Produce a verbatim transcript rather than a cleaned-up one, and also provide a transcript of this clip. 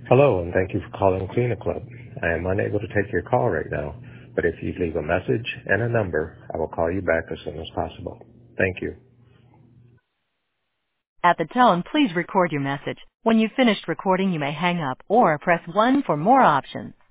Hello, and thank you for calling Cleaner Club. I am unable to take your call right now, but if you leave a message and a number, I will call you back as soon as possible. Thank you. At the tone, please record your message. When you've finished recording, you may hang up or press one for more options.